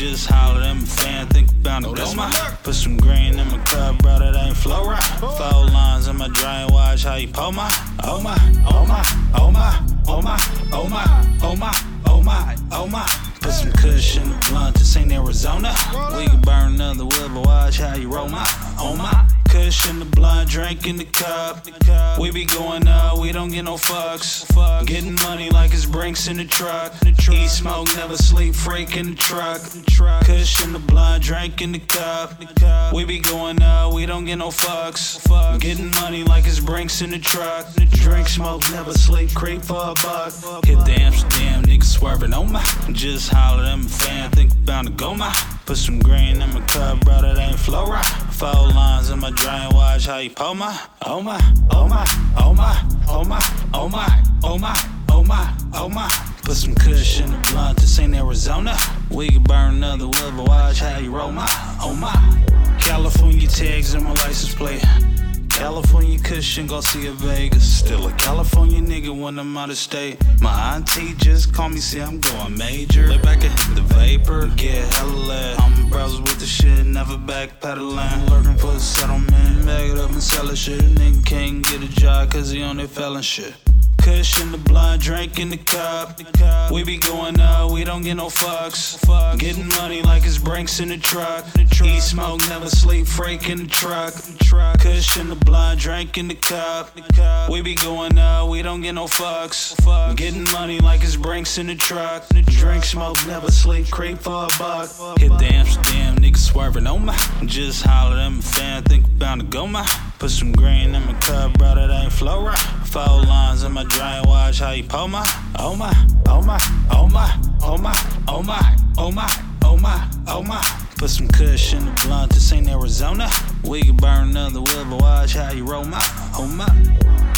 Just hollered at my fan, think about it, go my. Put some green in my cup, bro, that ain't flow right. 4 lines in my dry and watch how you pull my. Oh my, oh my, oh my, oh my, oh my, oh my, oh my, oh my. Put some kush in the blunt, this ain't Arizona. We can burn another wood, but watch how you roll my. Oh my. Kush in the blunt, drink in the cup. We be going up, we don't get no fucks. Getting money like it's Brinks in the truck. Eat smoke, never sleep, freak in the truck. Kush in the blunt, drink in the cup. We be going up, we don't get no fucks. Getting money like it's Brinks in the truck. Drink, smoke, never sleep, creep for a buck. Hit the Amsterdam, niggas swerving on my. Just hollered at my fan, think about to go my. Put some green in my cup, bro, that ain't flow right. 4 lines in my dry and watch how you pull my. Oh my, oh my, oh my, oh my, oh my, oh my, oh my, oh my. Put some kush in the blunt, this ain't Arizona. We can burn another wood, but watch how you roll my. Oh my. California tags in my license plate. California cushion, Garcia Vegas. Still a California nigga when I'm out of state. My auntie just called me, say I'm going major. Lay back and hit the vapor, get hella lit. I'm browsing with the shit, never backpedaling. Lurking for a settlement, bag it up and sell it shit. Nigga can't get a job cause he on that felon shit. Kush in the blunt, drink in the cup. We be going up, we don't get no fucks. Getting money like it's Brinks in the truck. Eat smoke, never sleep, freak in the truck. Kush in the blunt, drink in the cup. We be going up, we don't get no fucks. Getting money like it's Brinks in the truck. Drink, smoke, never sleep, creep for a buck. Hit the Amsterdam, niggas swerving on my. Just hollered at my fan, think about to go my. Put some green in my cup, bro, that ain't flow right. 4 lines in my dry and watch how you pull my. Oh my, oh my, oh my, oh my, oh my, oh my, oh my, oh my. Put some kush in the blunt, this ain't Arizona. We can burn another wood, but watch how you roll my. Oh my.